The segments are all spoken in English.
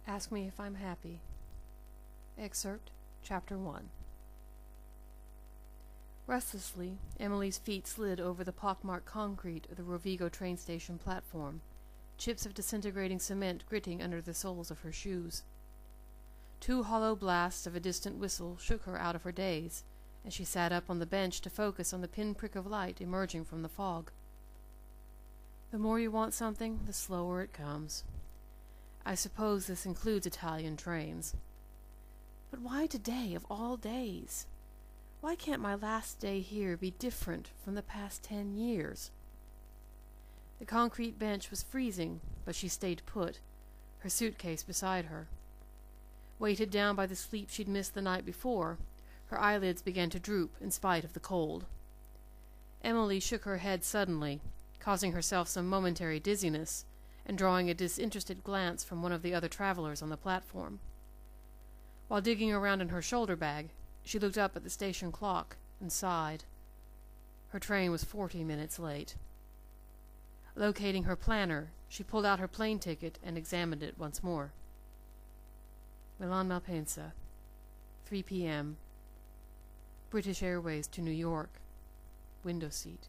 Ask Me If I'm Happy. Excerpt, Chapter 1. Restlessly, Emily's feet slid over the pockmarked concrete of the Rovigo train station platform, chips of disintegrating cement gritting under the soles of her shoes. Two hollow blasts of a distant whistle shook her out of her daze, as she sat up on the bench to focus on the pinprick of light emerging from the fog. The more you want something, the slower it comes. I suppose this includes Italian trains. But why today, of all days? Why can't my last day here be different from the past 10 years? The concrete bench was freezing, but she stayed put, her suitcase beside her. Weighted down by the sleep she'd missed the night before, her eyelids began to droop in spite of the cold. Emily shook her head suddenly, causing herself some momentary dizziness, and drawing a disinterested glance from one of the other travelers on the platform. While digging around in her shoulder bag, she looked up at the station clock and sighed. Her train was 40 minutes late. Locating her planner, she pulled out her plane ticket and examined it once more. Milan Malpensa, 3 p.m. British Airways to New York. Window seat.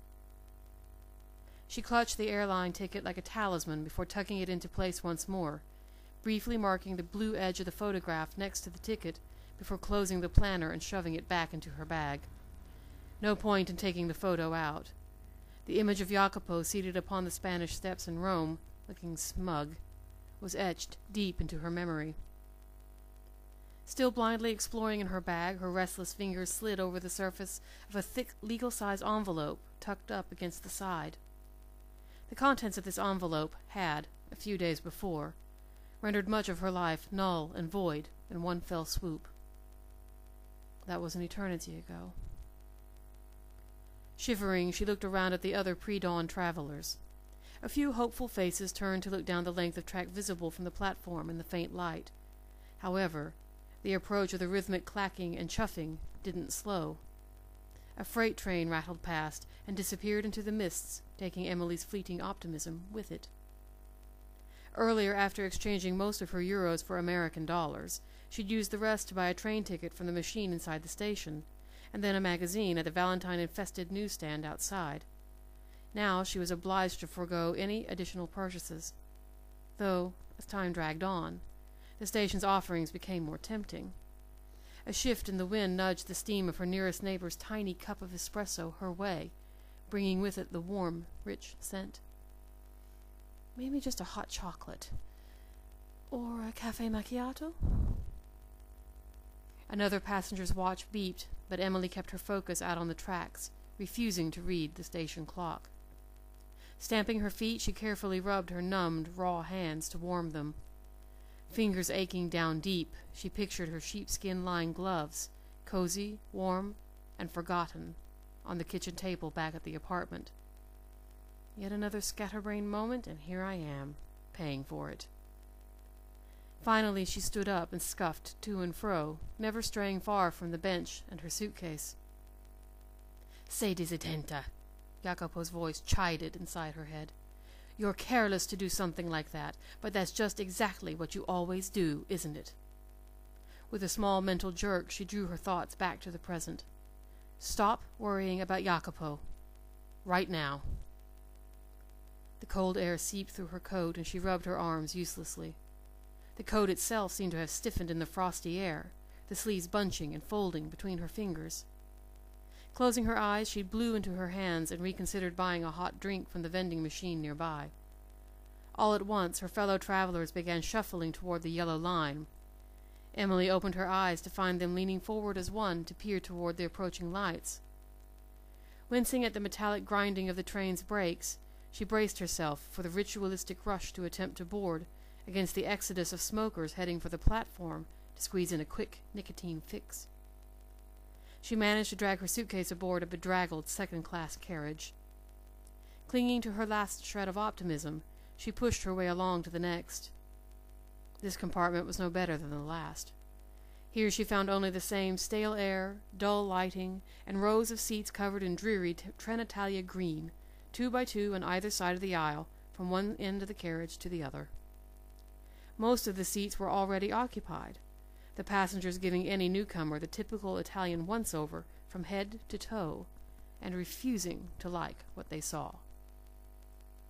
She clutched the airline ticket like a talisman before tucking it into place once more, briefly marking the blue edge of the photograph next to the ticket before closing the planner and shoving it back into her bag. No point in taking the photo out. The image of Jacopo seated upon the Spanish steps in Rome, looking smug, was etched deep into her memory. Still blindly exploring in her bag, her restless fingers slid over the surface of a thick legal-size envelope tucked up against the side. The contents of this envelope had, a few days before, rendered much of her life null and void in one fell swoop. That was an eternity ago. Shivering, she looked around at the other pre-dawn travelers. A few hopeful faces turned to look down the length of track visible from the platform in the faint light. However, the approach of the rhythmic clacking and chuffing didn't slow. A freight train rattled past and disappeared into the mists, taking Emily's fleeting optimism with it. Earlier, after exchanging most of her euros for American dollars, she'd used the rest to buy a train ticket from the machine inside the station, and then a magazine at the Valentine-infested newsstand outside. Now she was obliged to forego any additional purchases, though, as time dragged on, the station's offerings became more tempting. A shift in the wind nudged the steam of her nearest neighbor's tiny cup of espresso her way, bringing with it the warm, rich scent. Maybe just a hot chocolate. Or a cafe macchiato? Another passenger's watch beeped, but Emily kept her focus out on the tracks, refusing to read the station clock. Stamping her feet, she carefully rubbed her numbed, raw hands to warm them. Fingers aching down deep, she pictured her sheepskin-lined gloves, cozy, warm, and forgotten, on the kitchen table back at the apartment. Yet another scatterbrain moment, and here I am, paying for it. Finally she stood up and scuffed to and fro, never straying far from the bench and her suitcase. "Sei disattenta," Jacopo's voice chided inside her head. "You're careless to do something like that, but that's just exactly what you always do, isn't it?" With a small mental jerk, she drew her thoughts back to the present. Stop worrying about Jacopo. Right now. The cold air seeped through her coat, and she rubbed her arms uselessly. The coat itself seemed to have stiffened in the frosty air, the sleeves bunching and folding between her fingers. Closing her eyes, she blew into her hands and reconsidered buying a hot drink from the vending machine nearby. All at once, her fellow travelers began shuffling toward the yellow line. Emily opened her eyes to find them leaning forward as one to peer toward the approaching lights. Wincing at the metallic grinding of the train's brakes, she braced herself for the ritualistic rush to attempt to board against the exodus of smokers heading for the platform to squeeze in a quick nicotine fix. She managed to drag her suitcase aboard a bedraggled second-class carriage. Clinging to her last shred of optimism, she pushed her way along to the next. This compartment was no better than the last. Here she found only the same stale air, dull lighting, and rows of seats covered in dreary Trenitalia green, 2 by 2 on either side of the aisle, from one end of the carriage to the other. Most of the seats were already occupied, the passengers giving any newcomer the typical Italian once-over from head to toe, and refusing to like what they saw.